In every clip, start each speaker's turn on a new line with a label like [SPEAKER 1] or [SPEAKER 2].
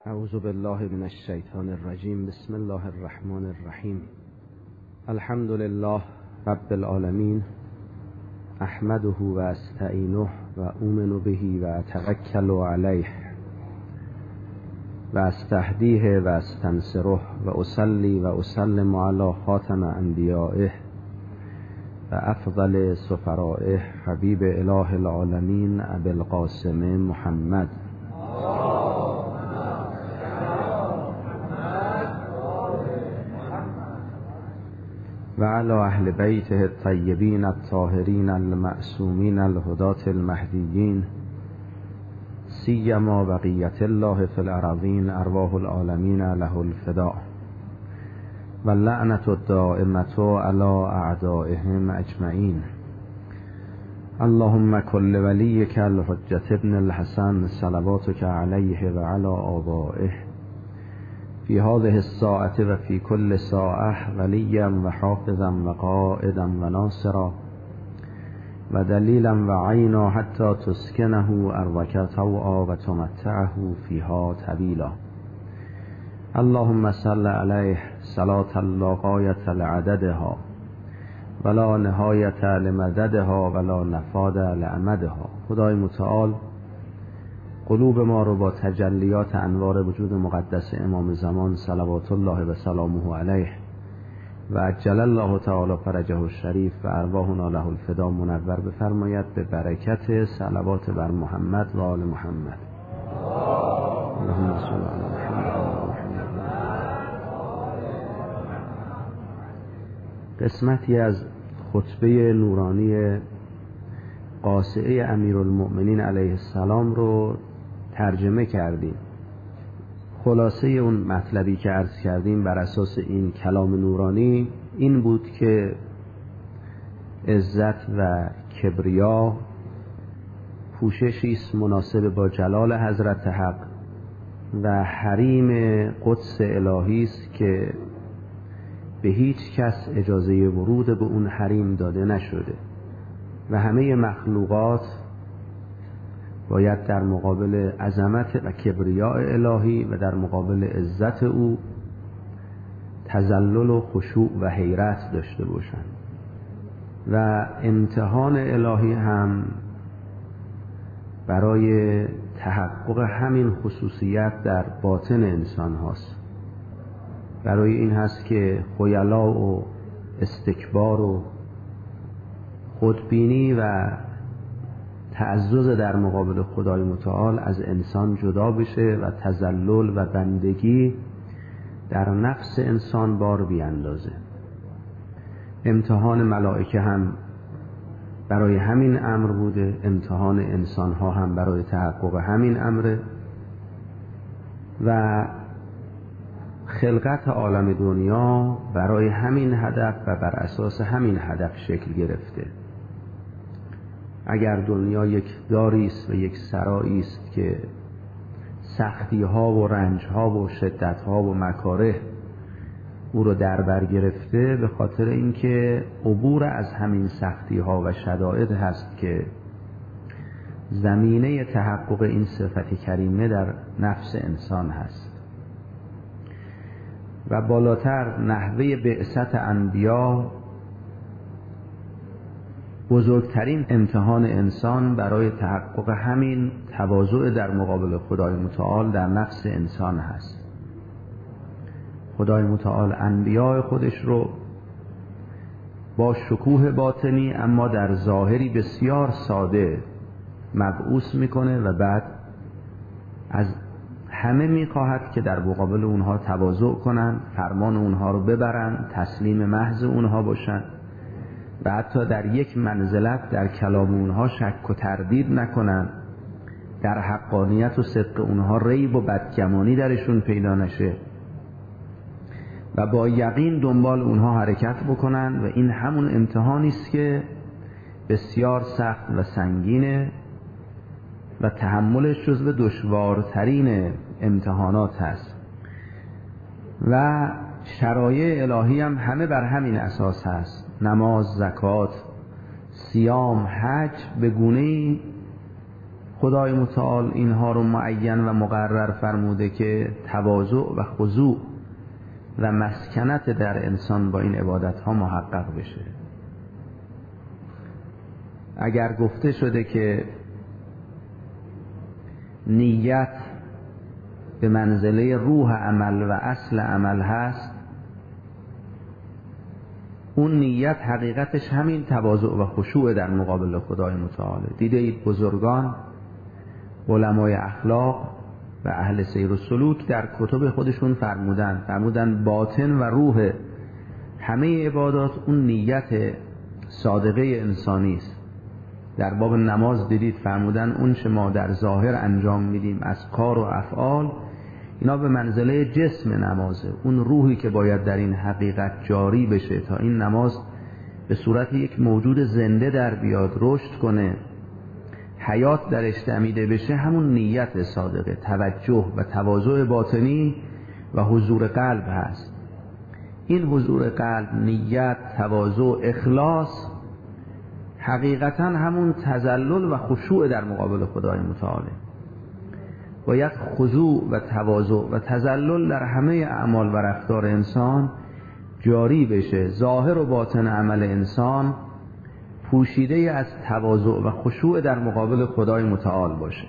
[SPEAKER 1] اعوذ بالله من الشیطان الرجیم. بسم الله الرحمن الرحیم. الحمد لله رب العالمین، احمده و استعینه و اؤمن به و اتوکل علیه و استهدیه و استنصره و اصلی و اسلم علی خاتم انبیائه و افضل سفرائه حبیب اله العالمین ابی القاسم محمد و علی اهل بیته الطیبین الطاهرین المعصومین الهداة المهدیین، سیما بقیت الله فی الارضین، ارواح العالمین له الفداء و اللعنة الدائمة علی اعدائهم اجمعین. اللهم کل ولیک الحجة ابن الحسن صلواتک علیه و علی آبائه فی هذه الساعة و فی کل ساعة ولیا و حافظا و قائدا و ناصرا و دلیلا و عینا حتی تسکنه ارضک طوعا و تمتعه فیها طویلا. اللهم صل علیه صلاة لا غایة لعددها ولا نهایة لمددها ولا نفاد لامدها. خدای متعال قلوب ما رو با تجلیات انوار وجود مقدس امام زمان صلوات الله و سلامه علیه و عجل الله تعالی فرجه الشریف و ارواحنا له الفدا منور بفرماید به برکت صلوات بر محمد و آل محمد. اللهم صل علی محمد. قسمتی از خطبه نورانی قاصعه امیرالمؤمنین علیه السلام رو ترجمه کردیم. خلاصه اون مطلبی که عرض کردیم بر اساس این کلام نورانی این بود که عزت و کبریا پوششی است مناسب با جلال حضرت حق و حریم قدس الهی است که به هیچ کس اجازه ورود به اون حریم داده نشده و همه مخلوقات باید در مقابل عظمت و کبریاء الهی و در مقابل عزت او تذلل و خشوع و حیرت داشته باشند و امتحان الهی هم برای تحقق همین خصوصیت در باطن انسان هاست. برای این هست که خیلا و استکبار و خودبینی و تعزز در مقابل خدای متعال از انسان جدا بشه و تذلل و بندگی در نفس انسان بار بیاندازه. امتحان ملائکه هم برای همین امر بوده، امتحان انسان ها هم برای تحقق همین امره و خلقت عالم دنیا برای همین هدف و بر اساس همین هدف شکل گرفته. اگر دنیا یک داری است و یک سرایی است که سختی ها و رنج ها و شدت ها و مکاره او رو در بر گرفته، به خاطر اینکه عبور از همین سختی ها و شدائد هست که زمینه تحقق این صفت کریمه در نفس انسان هست. و بالاتر نحوه بعثت انبیا بزرگترین امتحان انسان برای تحقق همین تواضع در مقابل خدای متعال در نفس انسان هست. خدای متعال انبیاء خودش رو با شکوه باطنی اما در ظاهری بسیار ساده مبعوث میکنه و بعد از همه میخواهد که در مقابل اونها تواضع کنن، فرمان اونها رو ببرن، تسلیم محض اونها باشن و حتی در یک منزلت در کلام اونها شک و تردید نکنن، در حقانیت و صدق اونها ریب و بدگمانی درشون پیدا نشه و با یقین دنبال اونها حرکت بکنن. و این همون امتحانی است که بسیار سخت و سنگینه و تحملش جزو دشوارترین امتحانات هست و شرایع الهی هم همه بر همین اساس هست. نماز، زکات، صیام، حج به گونه‌ای خدای متعال اینها رو معین و مقرر فرموده که تواضع و خضوع و مسکنت در انسان با این عبادت ها محقق بشه. اگر گفته شده که نیت به منزله روح عمل و اصل عمل هست، اون نیت حقیقتش همین تواضع و خشوع در مقابل خدای متعاله. دیده اید بزرگان، علمای اخلاق و اهل سیر و سلوک در کتب خودشون فرمودن باطن و روح همه عبادات اون نیت صادقه انسانی است. در باب نماز دیدید فرمودن اون چه ما در ظاهر انجام میدیم از کار و افعال، اینا به منزله جسم نمازه. اون روحی که باید در این حقیقت جاری بشه تا این نماز به صورت یک موجود زنده در بیاد، رشد کنه، حیات درش دمیده بشه، همون نیت صادقه، توجه و تواضع باطنی و حضور قلب هست. این حضور قلب، نیت، تواضع، اخلاص حقیقتا همون تذلل و خشوع در مقابل خدای متعاله. باید خضوع و تواضع و تذلل در همه اعمال و رفتار انسان جاری بشه. ظاهر و باطن عمل انسان پوشیده از تواضع و خشوع در مقابل خدای متعال باشه.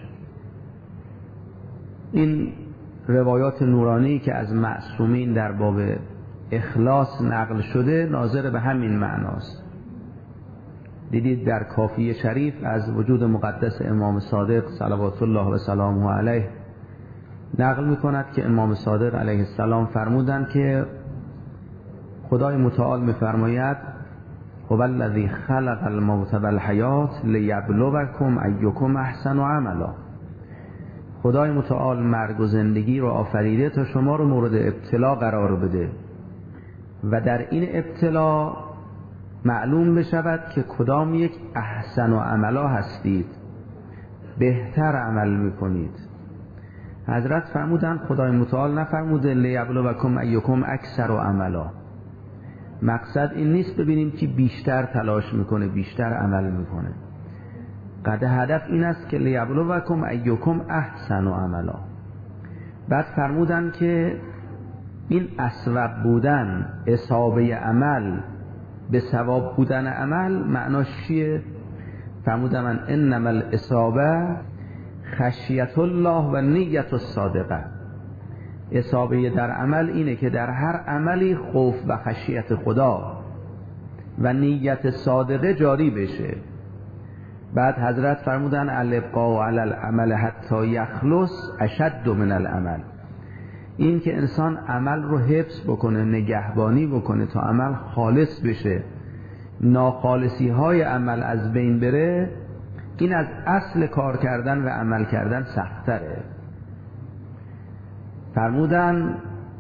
[SPEAKER 1] این روایات نورانی که از معصومین در باب اخلاص نقل شده ناظر به همین معناست. دیدید در کافیه شریف از وجود مقدس امام صادق صلوات الله و سلامه علیه نقل می‌کند که امام صادق علیه السلام فرمودند که خدای متعال می‌فرماید هو الذی خلق الموت والحیات لیبلوکم ایکم احسن عملا. خدای متعال مرگ و زندگی رو آفریده تا شما رو مورد ابتلا قرار بده و در این ابتلا معلوم بشود که کدام یک احسن و عملا هستید، بهتر عمل میکنید. حضرت فرمودن خدای متعال نفرموده لیبلوکم ایکم اکثر و عملا. مقصد این نیست ببینیم که بیشتر تلاش میکنه، بیشتر عمل میکنه. هدف این است که لیبلوکم ایکم احسن و عملا. بعد فرمودن که این اصوب بودن، اصابه عمل به ثواب بودن عمل معناش چیه؟ فرمودن من انما الاصابه خشیت الله و نیت الصادقه. اصابه در عمل اینه که در هر عملی خوف و خشیت خدا و نیت صادقه جاری بشه. بعد حضرت فرمودن الابقاء علی العمل حتی یخلص اشد من العمل. این که انسان عمل رو حفظ بکنه، نگهبانی بکنه تا عمل خالص بشه، ناخالصی های عمل از بین بره، این از اصل کار کردن و عمل کردن سخت‌تره. فرمودن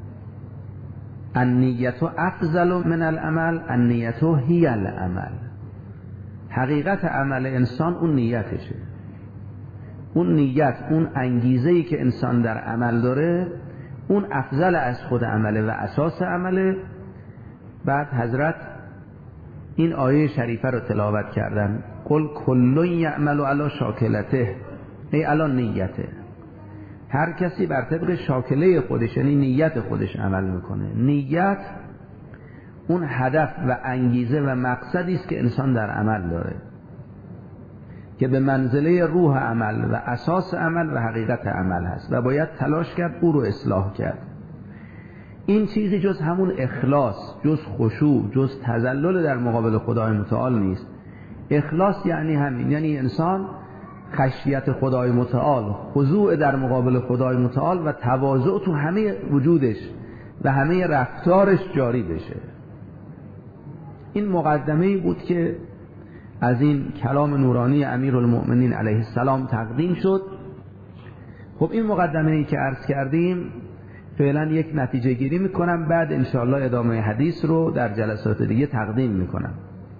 [SPEAKER 1] النیت افضل من العمل، النیت هی العمل. حقیقت عمل انسان اون نیتشه. اون نیت، اون انگیزه‌ای که انسان در عمل داره، اون افضل از خود عمله و اساس عمله. بعد حضرت این آیه شریفه رو تلاوت کردن قل کل یعمل علی شاکلته ای علی نیته. هر کسی بر طبق شاکله خودش، یعنی نیت خودش عمل میکنه. نیت اون هدف و انگیزه و مقصدی است که انسان در عمل داره که به منزله روح عمل و اساس عمل و حقیقت عمل هست و باید تلاش کرد او رو اصلاح کرد. این چیزی جز همون اخلاص، جز خشوع، جز تذلل در مقابل خدای متعال نیست. اخلاص یعنی همین، یعنی انسان خشیت خدای متعال، خضوع در مقابل خدای متعال و تواضع تو همه وجودش و همه رفتارش جاری بشه. این مقدمه‌ای بود که از این کلام نورانی امیرالمؤمنین علیه السلام تقدیم شد. خب این مقدمه‌ای که عرض کردیم فعلا یک نتیجه گیری میکنم، بعد انشاءالله ادامه حدیث رو در جلسات دیگه تقدیم میکنم.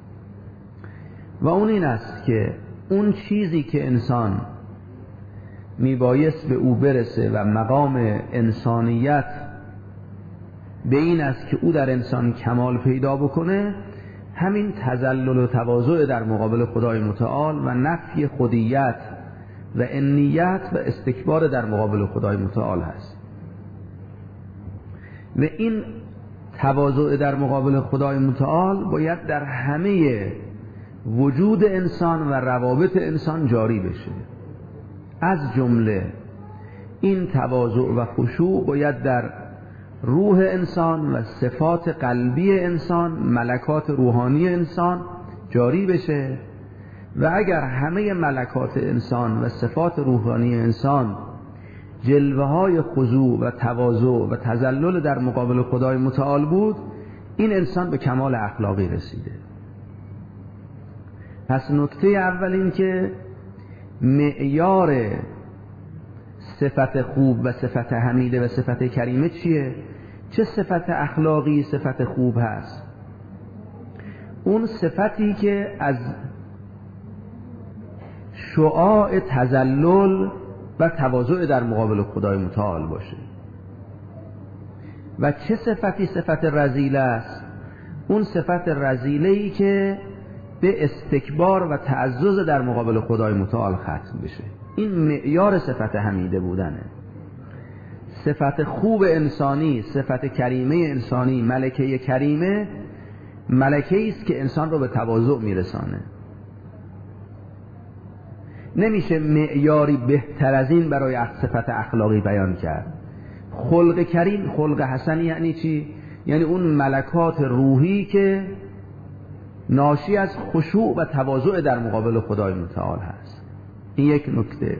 [SPEAKER 1] و اون این است که اون چیزی که انسان میبایست به او برسه و مقام انسانیت به این است که او در انسان کمال پیدا بکنه، همین تذلل و تواضع در مقابل خدای متعال و نفی خودیت و انیت و استکبار در مقابل خدای متعال هست. و این تواضع در مقابل خدای متعال باید در همه وجود انسان و روابط انسان جاری بشه. از جمله این تواضع و خشوع باید در روح انسان و صفات قلبی انسان، ملکات روحانی انسان جاری بشه و اگر همه ملکات انسان و صفات روحانی انسان جلوه های خضوع و تواضع و تذلل در مقابل خدای متعال بود، این انسان به کمال اخلاقی رسیده. پس نکته اول این که معیار صفت خوب و صفت حمیده و صفت کریمه چیه؟ چه صفت اخلاقی صفت خوب هست؟ اون صفتی که از شعاع تذلل و تواضع در مقابل خدای متعال باشه. و چه صفتی صفت رذیله است؟ اون صفت رذیله‌ای که به استکبار و تعزز در مقابل خدای متعال ختم بشه. این معیار صفت حمیده بودنه. صفت خوب انسانی، صفت کریمه انسانی، ملکه کریمه، ملکه است که انسان رو به تواضع میرسانه. نمیشه معیاری بهتر از این برای صفت اخلاقی بیان کرد. خلق کریم، خلق حسن یعنی چی؟ یعنی اون ملکات روحی که ناشی از خشوع و تواضع در مقابل خدای متعال هست. این یک نکته.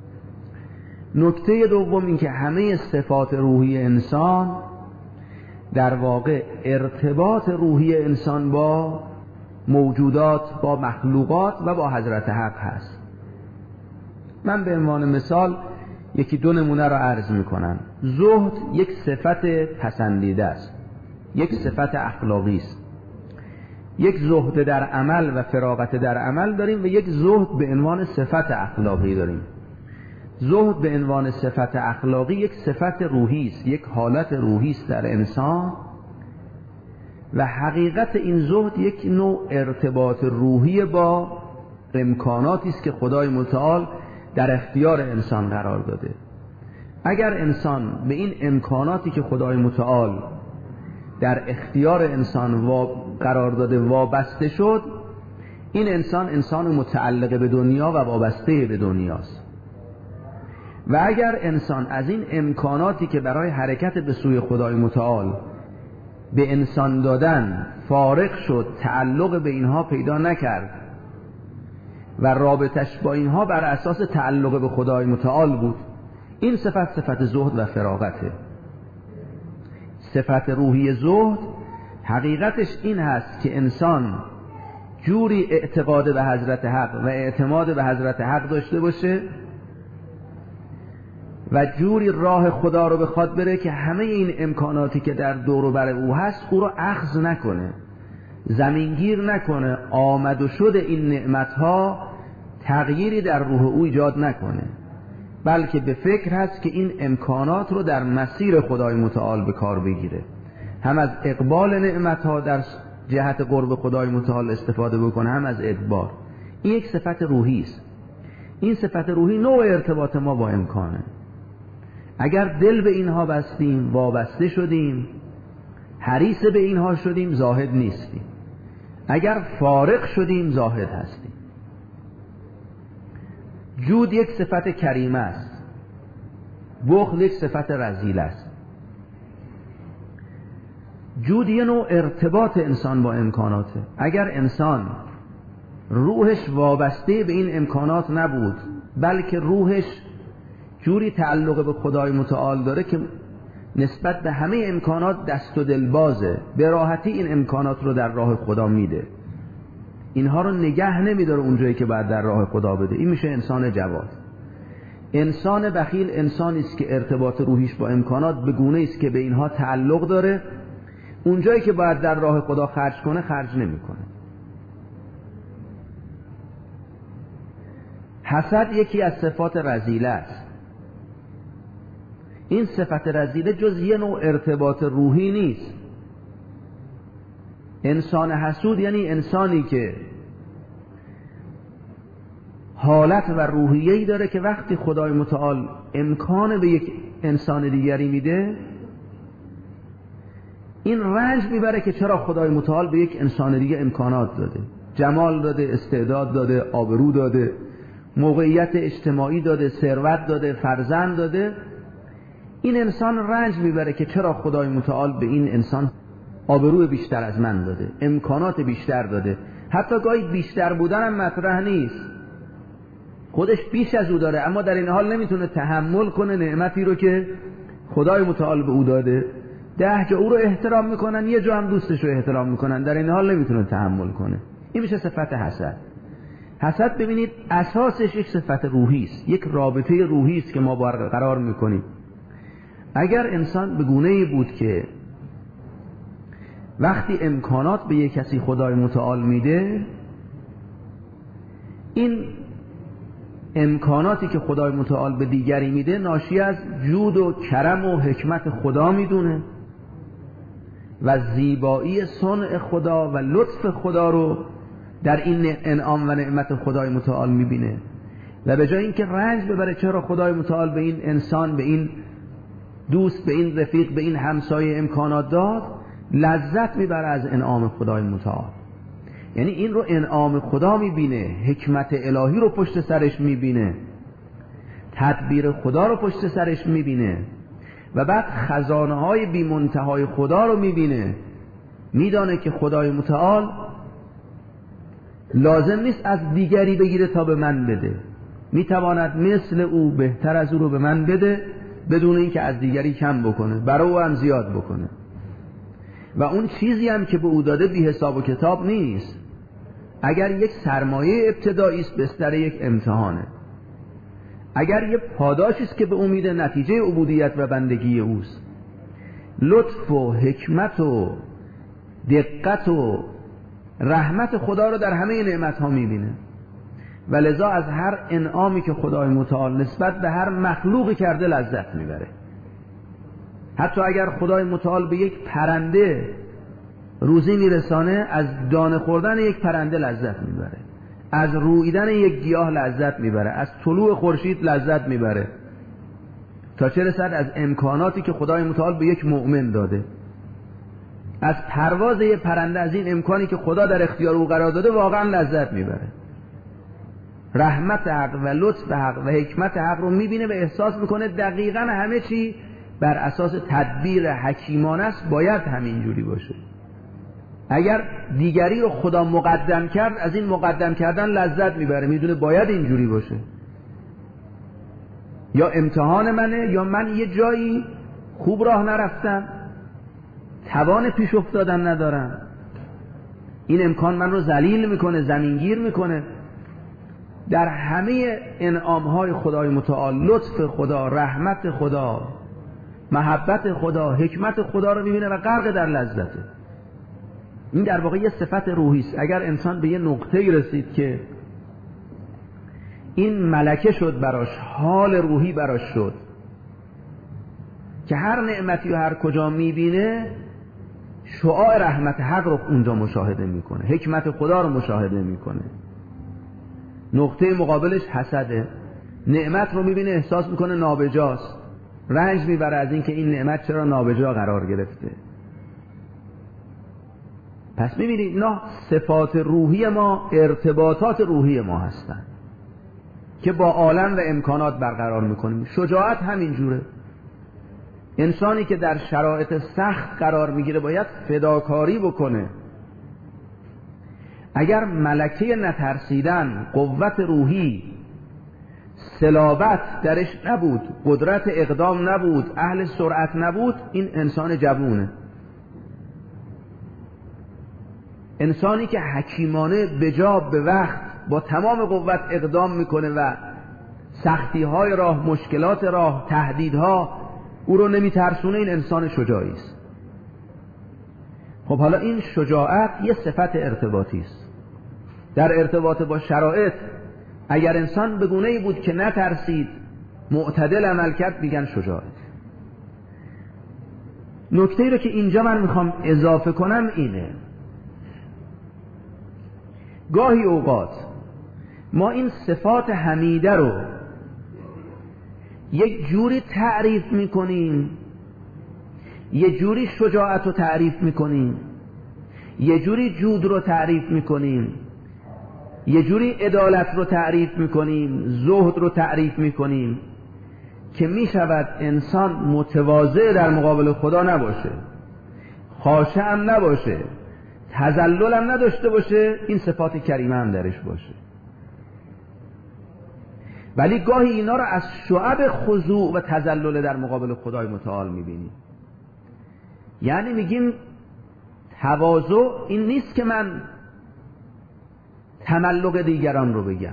[SPEAKER 1] نکته دوم این که همه صفات روحی انسان در واقع ارتباط روحی انسان با موجودات، با مخلوقات و با حضرت حق هست. من به عنوان مثال یکی دو نمونه را عرض میکنم. زهد یک صفت پسندیده است، یک صفت اخلاقی است. یک زهد در عمل و فراغت در عمل داریم و یک زهد به عنوان صفت اخلاقی داریم. زهد به عنوان صفت اخلاقی یک صفت روحی است، یک حالت روحی است در انسان و حقیقت این زهد یک نوع ارتباط روحی با امکاناتی است که خدای متعال در اختیار انسان قرار داده. اگر انسان به این امکاناتی که خدای متعال در اختیار انسان قرار داده وابسته شد، این انسان متعلق به دنیا و وابسته به دنیاست. و اگر انسان از این امکاناتی که برای حرکت به سوی خدای متعال به انسان دادن فارغ شد، تعلق به اینها پیدا نکرد و رابطش با اینها بر اساس تعلق به خدای متعال بود، این صفت زهد و فراغته. صفت روحی زهد حقیقتش این هست که انسان جوری اعتقاد به حضرت حق و اعتماد به حضرت حق داشته باشه و جوری راه خدا رو بخواد بره که همه این امکاناتی که در دور و بر او هست او رو اخذ نکنه، زمینگیر نکنه، آمد و شد این نعمتها تغییری در روح او ایجاد نکنه، بلکه به فکر هست که این امکانات رو در مسیر خدای متعال به کار بگیره، هم از اقبال نعمتها در جهت قرب خدای متعال استفاده بکنه، هم از ادبار. این یک صفت روحی است. این صفت روحی نوع ارتباط ما با امکانه. اگر دل به اینها بستیم، وابسته شدیم، حریص به اینها شدیم، زاهد نیستیم. اگر فارغ شدیم، زاهد هستیم. جود یک صفت کریمه است، بخل یک صفت رذیله است. جود یه نوع ارتباط انسان با امکاناته. اگر انسان روحش وابسته به این امکانات نبود، بلکه روحش جوری تعلق به خدای متعال داره که نسبت به همه امکانات دست و دل بازه، به راحتی این امکانات رو در راه خدا میده، اینها رو نگه نمیداره اونجایی که باید در راه خدا بده، این میشه انسان جواد. انسان بخیل انسانی است که ارتباط روحیش با امکانات به گونه است که به اینها تعلق داره، اونجایی که باید در راه خدا خرج کنه خرج نمیکنه. حسد یکی از صفات رذیله است. این صفت رذیله جز یه نوع ارتباط روحی نیست. انسان حسود یعنی انسانی که حالت و روحیه‌ای داره که وقتی خدای متعال امکان به یک انسان دیگری میده، این رنج میبره که چرا خدای متعال به یک انسان دیگه امکانات داده، جمال داده، استعداد داده، آبرو داده، موقعیت اجتماعی داده، ثروت داده، فرزند داده. این انسان رنج میبره که چرا خدای متعال به این انسان آبرو بیشتر از من داده، امکانات بیشتر داده. حتی گاهی بیشتر بودن هم مطرح نیست، خودش بیش از او داره، اما در این حال نمیتونه تحمل کنه نعمتی رو که خدای متعال به او داده. 10 جا او رو احترام میکنن، یه جا هم دوستش رو احترام میکنن، در این حال نمیتونه تحمل کنه. این میشه صفت حسد. حسد ببینید اساسش یک صفت روحی است، یک رابطه روحی است که ما برقرار میکنیم. اگر انسان به گونه‌ای بود که وقتی امکانات به یک کسی خدای متعال میده، این امکاناتی که خدای متعال به دیگری میده ناشی از جود و کرم و حکمت خدا میدونه و زیبایی صنع خدا و لطف خدا رو در این انعام و نعمت خدای متعال میبینه و به جای اینکه رنج ببره چرا خدای متعال به این انسان، به این دوست، به این رفیق، به این همسایه امکانات داد، لذت میبره از انعام خدای متعال. یعنی این رو انعام خدا میبینه، حکمت الهی رو پشت سرش میبینه، تدبیر خدا رو پشت سرش میبینه و بعد خزانه های بی منتهای خدا رو میبینه. میدانه که خدای متعال لازم نیست از دیگری بگیره تا به من بده، میتواند مثل او بهتر از او رو به من بده بدون اینکه از دیگری کم بکنه، برای او هم زیاد بکنه. و اون چیزی هم که به او داده بی حساب و کتاب نیست. اگر یک سرمایه ابتدایی است بستر یک امتحانه، اگر یک پاداشی است که به او میده نتیجه عبودیت و بندگی اوست. لطف و حکمت و دقت و رحمت خدا رو در همه نعمت ها میبینه و لذا از هر انعامی که خدای متعال نسبت به هر مخلوقی کرده لذت میبره. حتی اگر خدای متعال به یک پرنده روزی میرسانه، از دانه خوردن یک پرنده لذت میبره، از رویدن یک گیاه لذت میبره، از طلوع خورشید لذت میبره، تا چه رسد از امکاناتی که خدای متعال به یک مؤمن داده. از پرواز یک پرنده، از این امکانی که خدا در اختیار او قرار داده واقعا لذت میبره. رحمت حق و لطف حق و حکمت حق رو میبینه و احساس میکنه دقیقاً همه چی بر اساس تدبیر حکیمانه است، باید همینجوری باشه. اگر دیگری رو خدا مقدم کرد، از این مقدم کردن لذت میبره، میدونه باید اینجوری باشه. یا امتحان منه، یا من یه جایی خوب راه نرفتم، توان پیش افتادن ندارم، این امکان من رو ذلیل میکنه، زمینگیر میکنه. در همه انعامهای خدای متعال لطف خدا، رحمت خدا، محبت خدا، حکمت خدا رو میبینه و غرق در لذته. این در واقع یه صفت روحی است. اگر انسان به یه نقطه‌ای رسید که این ملکه شد براش، حال روحی براش شد که هر نعمتی و هر کجا میبینه شعاع رحمت حق رو اونجا مشاهده میکنه، حکمت خدا رو مشاهده میکنه. نقطه مقابلش حسده، نعمت رو میبینه احساس میکنه نابجاست، رنج میبره از این که این نعمت چرا نابجا قرار گرفته. پس میبینید اینا صفات روحی ما، ارتباطات روحی ما هستن که با عالم و امکانات برقرار میکنیم. شجاعت همین جوره. انسانی که در شرایط سخت قرار میگیره باید فداکاری بکنه. اگر ملکه نترسیدن، قوت روحی، صلابت درش نبود، قدرت اقدام نبود، اهل سرعت نبود، این انسان جوونه. انسانی که حکیمانه بجا به وقت با تمام قوت اقدام میکنه و سختی های راه، مشکلات راه، تهدیدها او رو نمیترسونه، این انسان شجاعی است. خب حالا این شجاعت یه صفت ارتباطی است. در ارتباط با شرایط اگر انسان به گونه‌ای بود که نترسید، معتدل عمل کرد، میگن شجاعت. نکته‌ای رو که اینجا من میخوام اضافه کنم اینه: گاهی اوقات ما این صفات حمیده رو یک جوری تعریف میکنیم، یه جوری شجاعت رو تعریف میکنیم، یه جوری جود رو تعریف میکنیم، یه جوری عدالت رو تعریف میکنیم، زهد رو تعریف میکنیم که میشود انسان متواضع در مقابل خدا نباشه، خاشع هم نباشه، تذلل هم نداشته باشه، این صفات کریمه هم درش باشه. ولی گاهی اینا رو از شعب خضوع و تذلل در مقابل خدای متعال میبینیم. یعنی میگیم تواضع این نیست که من تملق دیگران رو بگم،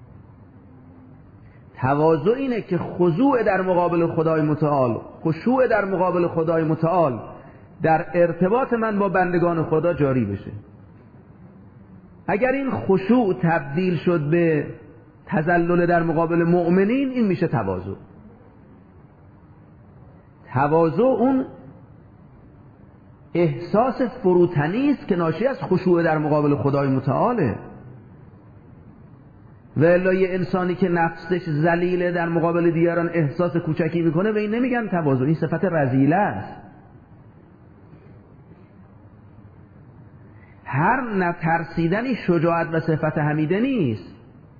[SPEAKER 1] تواضع اینه که خضوع در مقابل خدای متعال، خشوع در مقابل خدای متعال در ارتباط من با بندگان خدا جاری بشه. اگر این خشوع تبدیل شد به تذلل در مقابل مؤمنین، این میشه تواضع. تواضع اون احساس فروتنی است که ناشی از خشوع در مقابل خدای متعاله. و الا یه انسانی که نفسش ذلیله در مقابل دیگران احساس کوچکی میکنه، به این نمیگن تواضع، این صفت رذیله است. هر نترسیدنی شجاعت و صفت حمیده نیست.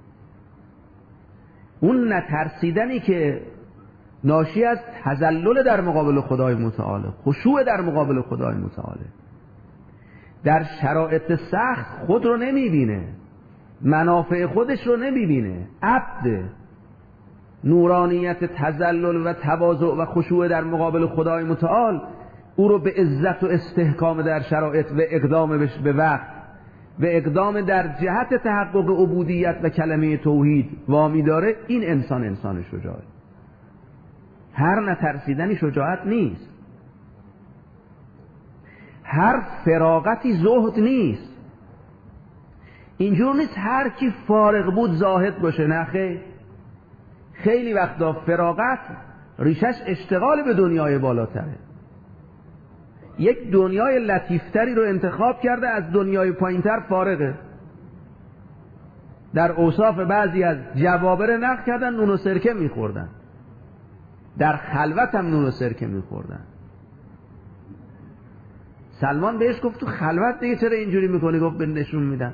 [SPEAKER 1] اون نترسیدنی که ناشی از تذلل در مقابل خدای متعاله، خشوع در مقابل خدای متعاله، در شرایط سخت خود رو نمیبینه، منافع خودش رو نمیبینه، عبد نورانیت تذلل و تواضع و خشوع در مقابل خدای متعال او رو به عزت و استحکام در شرایط و اقدام به وقت و اقدام در جهت تحقق عبودیت و کلمه توحید وامی داره. این انسان شجاعه. هر نترسیدنی شجاعت نیست، هر فراغتی زهد نیست. اینجور نیست هر کی فارغ بود زاهد باشه، نه خیر. خیلی وقتا فراغت ریشش اشتغال به دنیای بالاتره. یک دنیای لطیفتری رو انتخاب کرده، از دنیای پایینتر فارغه. در اوصاف بعضی از جوابر نقل کردن نون و سرکه میخوردن، در خلوت هم نون و سرکه میخوردن. سلمان بهش گفت تو خلوت دیگه چرا اینجوری میکنی؟ گفت به نشون میدم.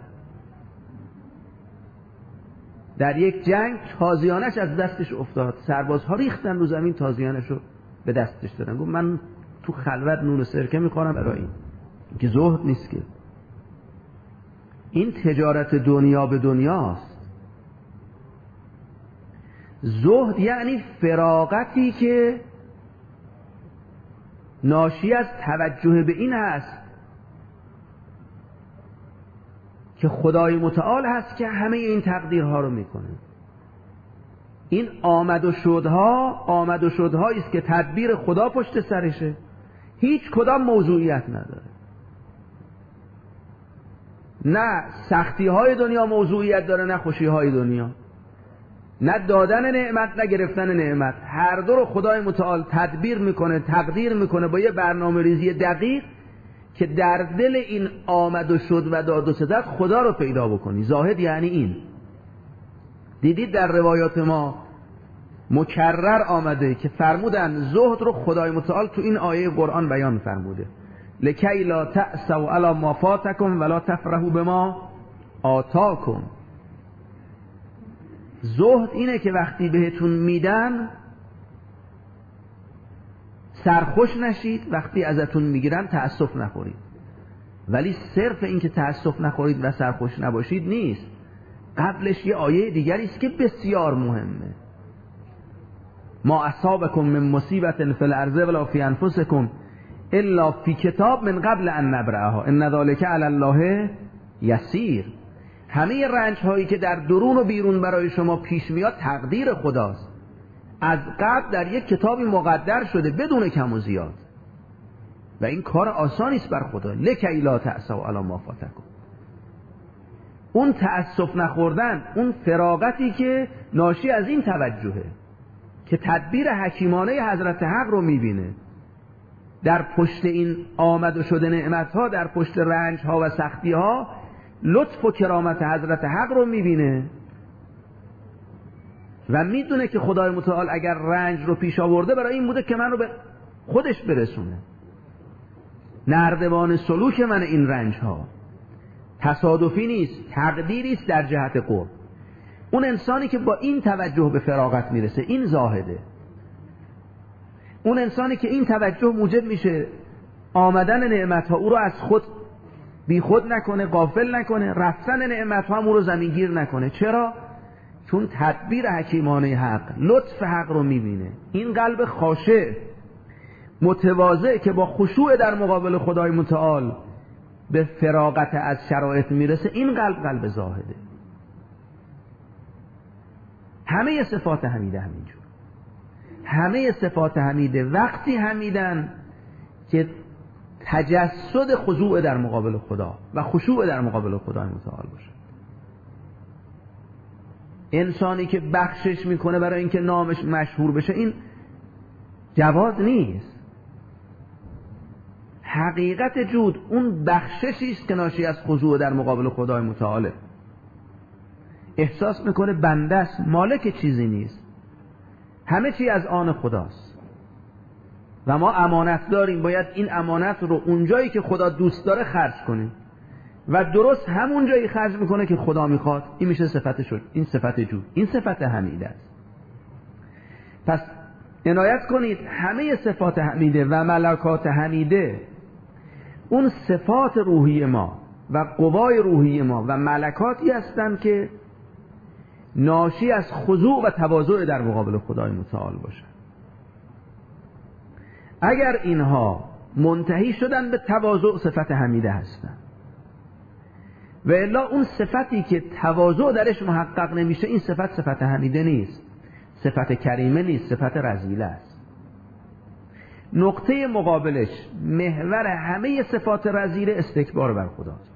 [SPEAKER 1] در یک جنگ تازیانش از دستش افتاد، سربازها ریختن رو زمین، تازیانش رو به دستش دادن. گفت من تو خلوت نون و سرکه میخورم برای این که زهد نیست، که این تجارت دنیا به دنیاست. زهد یعنی فراغتی که ناشی از توجه به این هست که خدای متعال هست که همه این تقدیرها رو میکنه. این آمد و شدهایی است که تدبیر خدا پشت سرشه، هیچ کدام موضوعیت نداره. نه سختی های دنیا موضوعیت داره، نه خوشی های دنیا، نه دادن نعمت نه گرفتن نعمت. هر دو رو خدای متعال تدبیر میکنه، تقدیر میکنه با یه برنامه ریزی دقیق که در دل این آمد و شد و داد و ستد خدا رو پیدا بکنی. زاهد یعنی این. دیدید در روایات ما مکرر آمده که فرمودن زهد رو خدای متعال تو این آیه قرآن بیان فرموده: لکی لا تأسوا علی ما فاتکم ولا تفرحوا بما آتاکم. زهد اینه که وقتی بهتون میدن سرخوش نشید، وقتی ازتون میگیرن تأسف نخورید. ولی صرف این که تأسف نخورید و سرخوش نباشید نیست، قبلش یه آیه دیگری است که بسیار مهمه: ما اصابکم من مصیبت فی الارض ولا فی انفسکم الا فی کتاب من قبل ان نبرأها ان ذلک علی الله یسیر. همه رنج هایی که در درون و بیرون برای شما پیش میاد تقدیر خداست، از قبل در یک کتابی مقدر شده بدون کم و زیاد، و این کار آسانی است بر خدا. لکی لا تأسوا علی ما فاتکم. اون تأسف نخوردن، اون فراغتی که ناشی از این توجهه که تدبیر حکیمانه حضرت حق رو میبینه، در پشت این آمد و شده نعمتها، در پشت رنجها و سختیها لطف و کرامت حضرت حق رو میبینه و میدونه که خدای متعال اگر رنج رو پیش آورده برای این بوده که من رو به خودش برسونه. نردبان سلوک من این رنج ها تصادفی نیست، تقدیری است در جهت قرب. اون انسانی که با این توجه به فراغت میرسه، این زاهده. اون انسانی که این توجه موجب میشه آمدن نعمت ها او رو از خود بی خود نکنه، غافل نکنه، رفتن نعمت ها او رو زمینگیر نکنه. چرا؟ چون تدبیر حکیمانه حق، لطف حق رو میبینه. این قلب خاشع متواضع که با خشوع در مقابل خدای متعال به فراغت از شرایط میرسه، این قلب زاهده. همه صفات حمیده همینجور. همه صفات حمیده وقتی حمیدن که تجسد خضوع در مقابل خدا و خشوع در مقابل خدای متعال باشه. انسانی که بخشش میکنه برای اینکه نامش مشهور بشه، این جواز نیست. حقیقت جود اون بخششی است که ناشی از خضوع در مقابل خدای متعاله. احساس میکنه بنده است، مالک چیزی نیست، همه چی از آن خداست و ما امانت داریم. باید این امانت رو اونجایی که خدا دوست داره خرج کنیم و درست همون جایی خرج میکنه که خدا میخواد. این میشه صفت شد، این صفت جود، این صفت حمیده است. پس عنایت کنید همه صفات حمیده و ملکات حمیده اون صفات روحی ما و قوای روحی ما و ملکاتی هستند که ناشی از خضوع و تواضع در مقابل خدای متعال باشن. اگر اینها منتهی شدن به تواضع، صفت حمیده هستند. و الا اون صفتی که تواضع درش محقق نمیشه، این صفت حمیده نیست، صفت کریمه نیست، صفت رذیله است. نقطه مقابلش، محور همه صفات رذیله، استکبار بر خداست.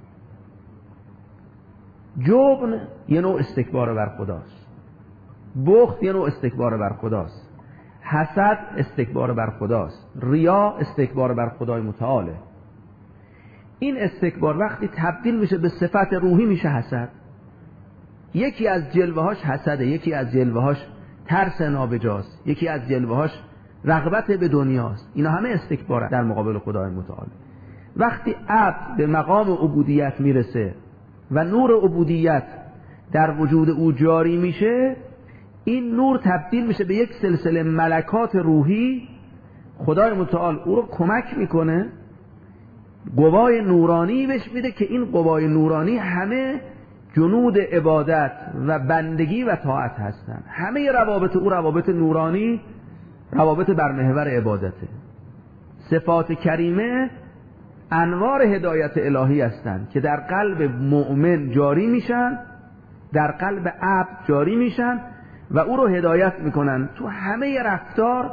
[SPEAKER 1] جبن یه نوع استکبار بر خداست، بخل یه نوع استکبار بر خداست، حسد استکبار بر خداست، ریا استکبار بر خدای متعاله. این استکبار وقتی تبدیل میشه به صفت روحی میشه حسد. یکی از جلوهاش حسده، یکی از جلوهاش ترس نابجاست، یکی از جلوهاش رغبت به دنیاست. اینا همه استکبار در مقابل خدای متعال. وقتی عبد به مقام عبودیت میرسه و نور عبودیت در وجود او جاری میشه، این نور تبدیل میشه به یک سلسله ملکات روحی. خدای متعال او رو کمک میکنه، قوای نورانی بهش میده که این قوای نورانی همه جنود عبادت و بندگی و طاعت هستن. همه روابط او روابط نورانی، روابط بر محور عبادته. صفات کریمه انوار هدایت الهی هستند که در قلب مؤمن جاری میشن، در قلب عبد جاری میشن و او رو هدایت میکنن. تو همه رفتار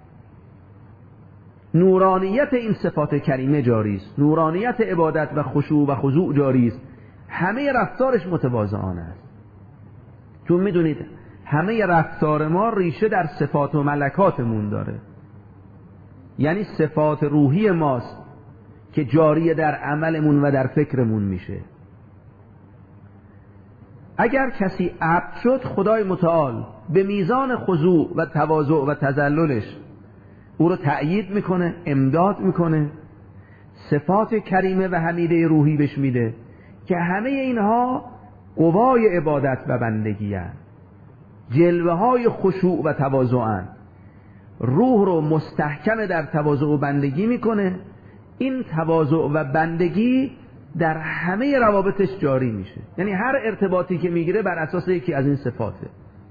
[SPEAKER 1] نورانیت این صفات کریمه جاری است، نورانیت عبادت و خشوع و خضوع جاری است. همه رفتارش متواضعانه است. چون میدونید همه رفتار ما ریشه در صفات و ملکاتمون داره، یعنی صفات روحی ماست که جاری در عملمون و در فکرمون میشه. اگر کسی عبد شد، خدای متعال به میزان خضوع و تواضع و تذللش او رو تأیید میکنه، امداد میکنه، صفات کریمه و حمیده روحی بهش میده که همه اینها قوای عبادت و بندگی هست، جلوه های خشوع و تواضع هست. روح رو مستحکم در تواضع و بندگی میکنه. این تواضع و بندگی در همه روابطش جاری میشه، یعنی هر ارتباطی که میگیره بر اساس یکی از این صفاته: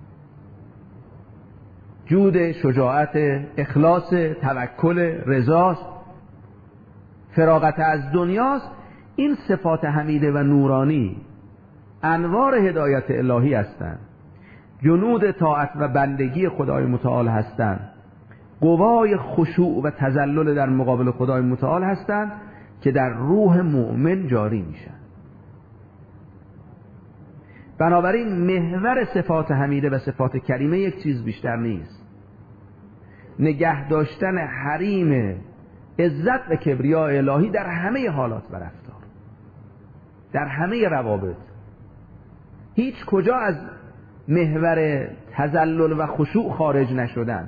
[SPEAKER 1] جود، شجاعت، اخلاص، توکل، رضاست، فراغت از دنیاست. این صفات حمیده و نورانی انوار هدایت الهی هستند، جنود طاعت و بندگی خدای متعال هستند، قوای خشوع و تذلل در مقابل خدای متعال هستند که در روح مؤمن جاری میشن. بنابراین محور صفات حمیده و صفات کریمه یک چیز بیشتر نیست: نگه داشتن حریم عزت و کبریاء الهی در همه حالات و رفتار، در همه روابط. هیچ کجا از محور تذلل و خشوع خارج نشدن.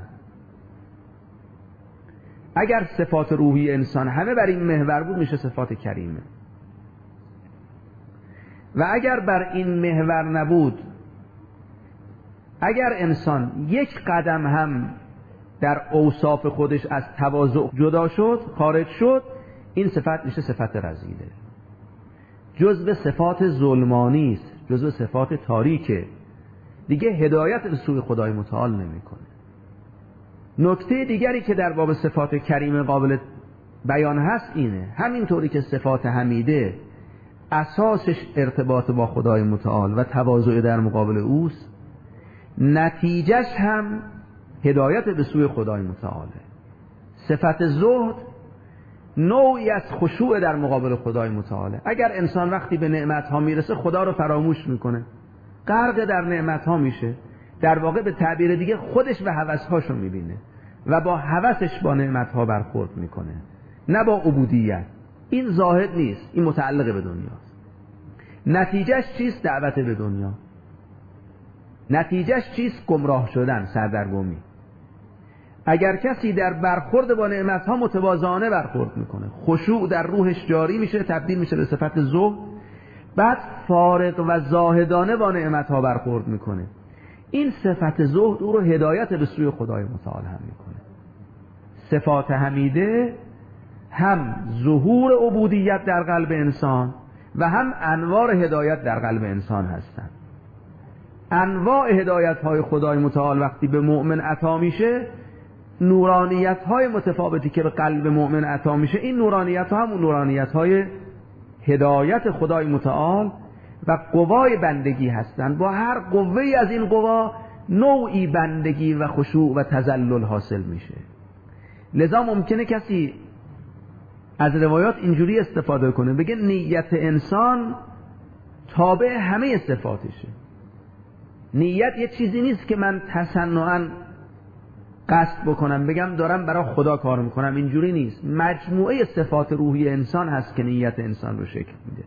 [SPEAKER 1] اگر صفات روحی انسان همه بر این محور بود میشه صفات کریمه، و اگر بر این محور نبود، اگر انسان یک قدم هم در اوصاف خودش از تواضع جدا شد، خارج شد، این صفت میشه صفت رذیله، جزء صفات ظلمانی است، جزء صفات تاریکه، دیگه هدایت به سوی خدای متعال نمیکنه. نکته دیگری که در باب صفات کریمه قابل بیان هست اینه، همینطوری که صفات حمیده اساسش ارتباط با خدای متعال و تواضع در مقابل اوست، نتیجهش هم هدایت به سوی خدای متعاله. صفت زهد نوعی از خشوع در مقابل خدای متعاله. اگر انسان وقتی به نعمتها میرسه خدا رو فراموش میکنه، غرق در نعمتها میشه، در واقع به تعبیر دیگه خودش و هوسهاشو میبینه و با هوسش با نعمتها برخورد میکنه، نه با عبودیت. این زاهد نیست، این متعلق به دنیاست. نتیجهش چیست؟ دعوت به دنیا. نتیجهش چیست؟ گمراه شدن، سردرگمی. اگر کسی در برخورد با نعمتها متواضعانه برخورد میکنه، خشوع در روحش جاری میشه، تبدیل میشه به صفت زهد، بعد فارغ و زاهدانه با نعمتها برخورد میکنه، این صفت زهد او رو هدایت به سوی خدای متعال هم میکنه. صفات حمیده هم ظهور عبودیت در قلب انسان و هم انوار هدایت در قلب انسان هستند. انواع هدایت های خدای متعال وقتی به مؤمن عطا میشه، نورانیت های متفاوتی که به قلب مؤمن عطا میشه، این نورانیت ها هم نورانیت های هدایت خدای متعال و قوای بندگی هستند. با هر قوه‌ای از این قوا نوعی بندگی و خشوع و تذلل حاصل میشه. لذا ممکنه کسی از روایات اینجوری استفاده کنه، بگه نیت انسان تابع همه صفاتشه. نیت یه چیزی نیست که من تصنعاً قصد بکنم بگم دارم برای خدا کار میکنم، اینجوری نیست. مجموعه صفات روحی انسان هست که نیت انسان رو شکل میده.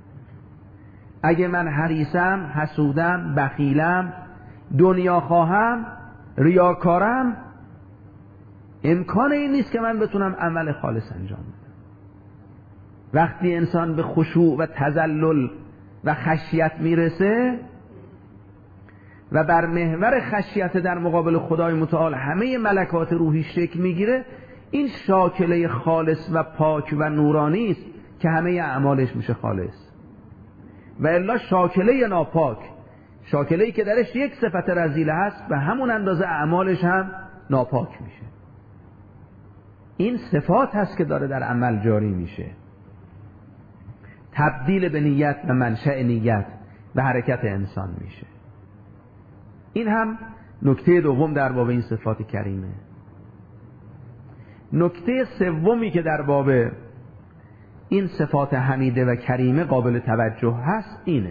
[SPEAKER 1] اگه من حریصم، حسودم، بخیلم، دنیا خواهم، ریاکارم، امکان این نیست که من بتونم عمل خالص انجام بدم. وقتی انسان به خشوع و تذلل و خشیت میرسه و بر محور خشیت در مقابل خدای متعال همه ملکات روحی شکل میگیره، این شاکله خالص و پاک و نورانی است که همه اعمالش میشه خالص. و الا شاکله ناپاک، شاکله‌ای که درش یک صفت رذیله هست، به همون اندازه اعمالش هم ناپاک میشه. این صفات هست که داره در عمل جاری میشه. تبدیل به نیت و منشأ نیت و حرکت انسان میشه. این هم نکته دوم در باب این صفات کریمه. نکته سومی که در باب این صفات حمیده و کریمه قابل توجه هست اینه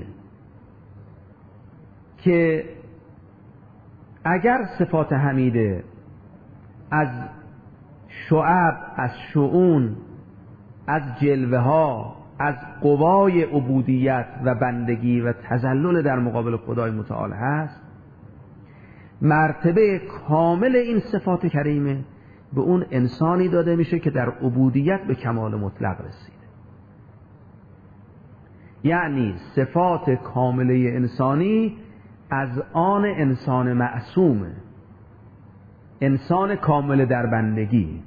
[SPEAKER 1] که اگر صفات حمیده از شعب، از شؤون، از جلوه ها، از قوای عبودیت و بندگی و تذلل در مقابل خدای متعال هست، مرتبه کامل این صفات کریمه به اون انسانی داده میشه که در عبودیت به کمال مطلق رسیده. یعنی صفات کامله انسانی از آن انسان معصومه، انسان کامل در بندگی،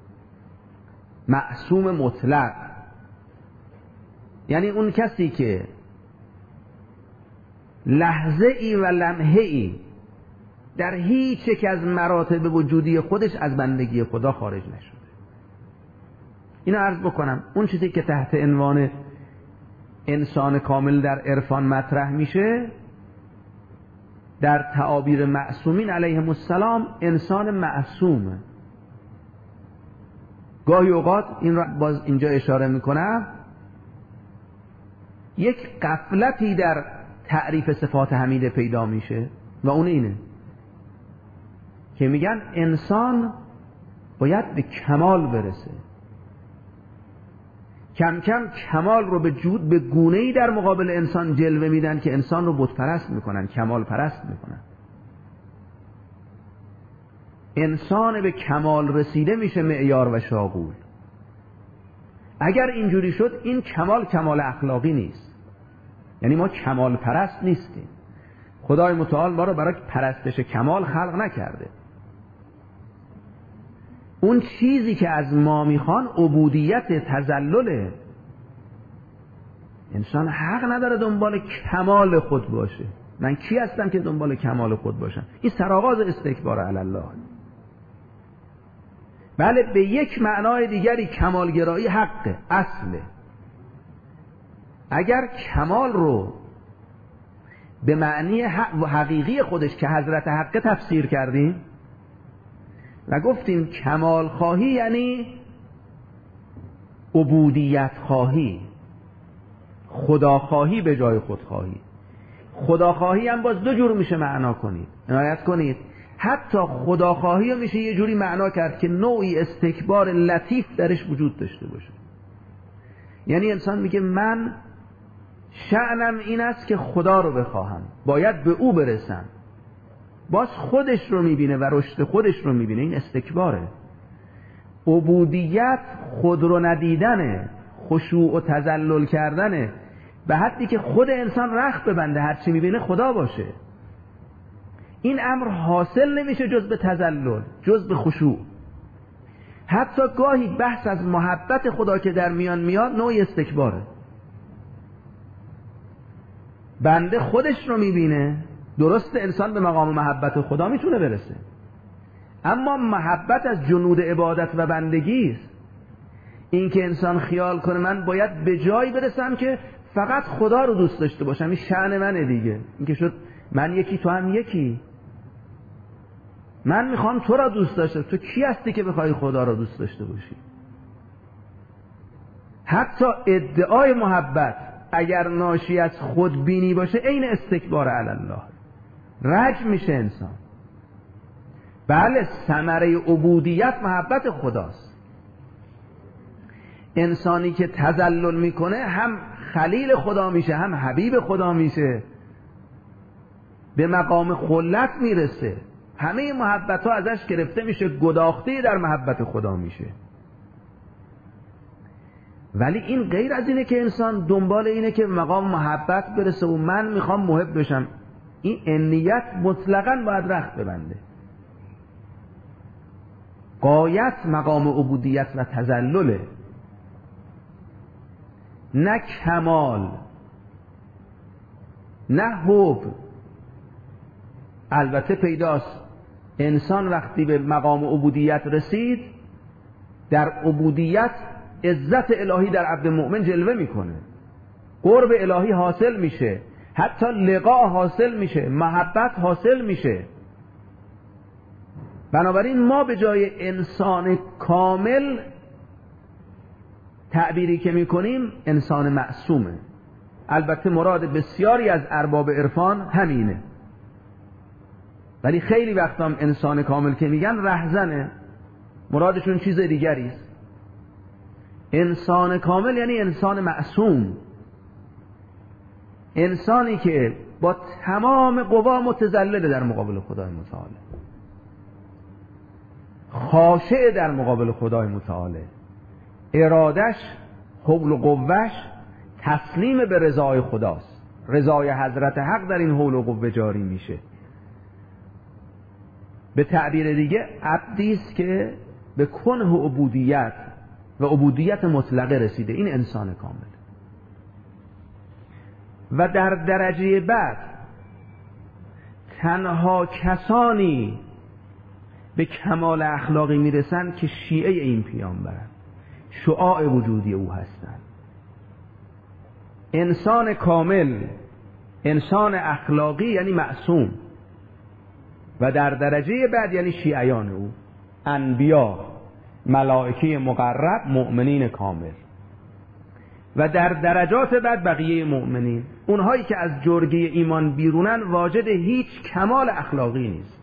[SPEAKER 1] معصوم مطلق. یعنی اون کسی که لحظه ای و لمحه ای در هیچ یک از مراتب وجودی خودش از بندگی خدا خارج نشده. اینو عرض بکنم، اون چیزی که تحت عنوان انسان کامل در عرفان مطرح میشه، در تعابیر معصومین علیهم السلام انسان معصومه. گاهی اوقات این را باز اینجا اشاره میکنم، یک غفلتی در تعریف صفات حمیده پیدا میشه و اون اینه که میگن انسان باید به کمال برسه. کم کم کمال رو به گونه‌ای در مقابل انسان جلوه میدن که انسان رو بت پرست میکنن، کمال پرست میکنن. انسان به کمال رسیده میشه معیار و شاغول. اگر اینجوری شد این کمال اخلاقی نیست، یعنی ما کمال پرست نیستیم. خدای متعال ما رو برای پرستش کمال خلق نکرده. اون چیزی که از ما میخوان عبودیت تذلله. انسان حق نداره دنبال کمال خود باشه. من کی هستم که دنبال کمال خود باشم؟ این سرآغاز استکبار علی الله. بله به یک معنای دیگری کمالگرایی حقه، اصله. اگر کمال رو به معنی حقیقی خودش که حضرت حق تفسیر کردیم و گفتیم کمال خواهی یعنی عبودیت خواهی، خداخواهی به جای خودخواهی. خداخواهی هم باز دو جور میشه معنا کنید، عنایت کنید. حتی خداخواهی رو میشه یه جوری معنا کرد که نوعی استکبار لطیف درش وجود داشته باشه. یعنی انسان میگه من شأنم این است که خدا رو بخواهم، باید به او برسم. باز خودش رو میبینه و رشد خودش رو میبینه. این استکباره. عبودیت خود رو ندیدنه، خشوع و تذلل کردنه، به حدی که خود انسان رخت ببنده هرچی میبینه خدا باشه. این امر حاصل نمیشه جز به تذلل، جز به خشوع. حتی گاهی بحث از محبت خدا که در میان میاد نوعی استکباره. بنده خودش رو میبینه، درست انسان به مقام محبت خدا میتونه برسه، اما محبت از جنود عبادت و بندگی است. این که انسان خیال کنه من باید به جایی برسم که فقط خدا رو دوست داشته باشم، این شأن منه دیگه. این که شد من یکی تو هم یکی. من میخوام تو را دوست داشته، تو کی هستی که بخوای خدا را دوست داشته باشی؟ حتی ادعای محبت اگر ناشی از خودبینی باشه عین استکبار علی الله، رجم میشه انسان. بله ثمره عبودیت محبت خداست. انسانی که تذلل میکنه هم خلیل خدا میشه، هم حبیب خدا میشه، به مقام خلت میرسه، همه محبت ها ازش گرفته میشه، گداخته در محبت خدا میشه. ولی این غیر از اینه که انسان دنبال اینه که مقام محبت برسه و من میخوام محب بشم. این انیت مطلقاً باید رخت ببنده. غایت مقام عبودیت و تذلله، نه کمال، نه حب. البته پیداست انسان وقتی به مقام عبودیت رسید، در عبودیت عزت الهی در عبد مؤمن جلوه میکنه، قرب الهی حاصل میشه، حتی لقاء حاصل میشه، محبت حاصل میشه. بنابراین ما به جای انسان کامل تعبیری که میکنیم انسان معصومه. البته مراد بسیاری از ارباب عرفان همینه، ولی خیلی وقتا هم انسان کامل که میگن رهزنه، مرادشون چیز دیگری است. انسان کامل یعنی انسان معصوم، انسانی که با تمام قوا متذلل در مقابل خدای متعال، خاشع در مقابل خدای متعال، ارادش، حول و قوهش تسلیم به رضای خداست. رضای حضرت حق در این حول و قوه جاری میشه. به تعبیر دیگه عبدی است که به کنه عبودیت و عبودیت مطلقه رسیده. این انسان کامل. و در درجه بعد تنها کسانی به کمال اخلاقی میرسن که شیعه این پیامبرن، شعاع وجودی او هستند. انسان کامل، انسان اخلاقی یعنی معصوم، و در درجه بعد یعنی شیعیان او، انبیا، ملائکه مقرب، مؤمنین کامل. و در درجات بعد بقیه مؤمنین، اونهایی که از جرگه ایمان بیرونن، واجد هیچ کمال اخلاقی نیست.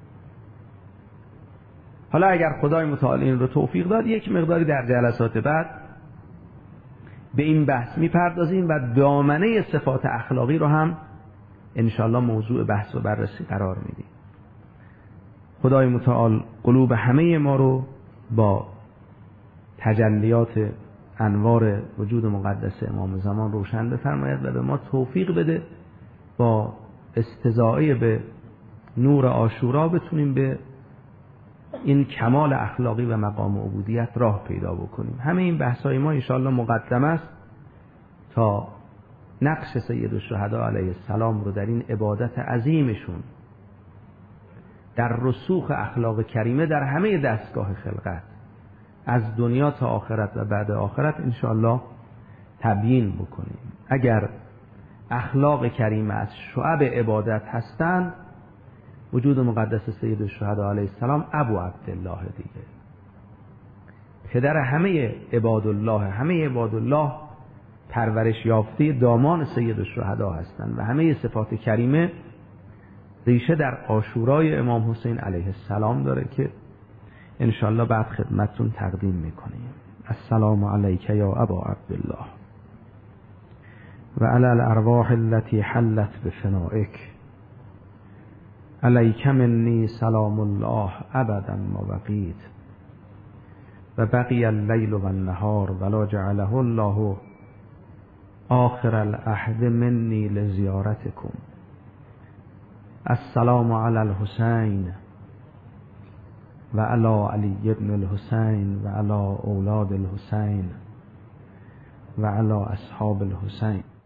[SPEAKER 1] حالا اگر خدای متعال این رو توفیق داد، یک مقداری در جلسات بعد به این بحث میپردازیم و دامنه صفات اخلاقی رو هم انشاءالله موضوع بحث و بررسی قرار میدیم. خدای متعال قلوب همه ما رو با تجلیات انوار وجود مقدس امام زمان روشن بفرماید و به ما توفیق بده با استضاءه به نور عاشورا بتونیم به این کمال اخلاقی و مقام عبودیت راه پیدا بکنیم. همه این بحثای ما انشاءالله مقدمه است تا نقش سید الشهدا علیه السلام رو در این عبادت عظیمشون در رسوخ اخلاق کریمه در همه دستگاه خلقت از دنیا تا آخرت و بعد آخرت انشاءالله تبیین بکنیم. اگر اخلاق کریمه از شعب عبادت هستند، وجود مقدس سید الشهدا علیه السلام ابو عبدالله دیگه، پدر همه عباد الله، همه عباد الله پرورش یافته دامان سید الشهدا هستند و همه صفات کریمه ریشه در عاشورای امام حسین علیه السلام داره که انشاءالله بعد خدمتتون تقدیم میکنیم. السلام علیک یا ابا عبدالله و علی الارواح التي حلت بفنائک، علیک منی سلام الله ابدا ما بقیت و بقی اللیل و النهار ولا جعله الله آخر العهد منی لزیارتکم. السلام علی الحسین و علی علی ابن الحسین و علی اولاد الحسین و علی اصحاب الحسین.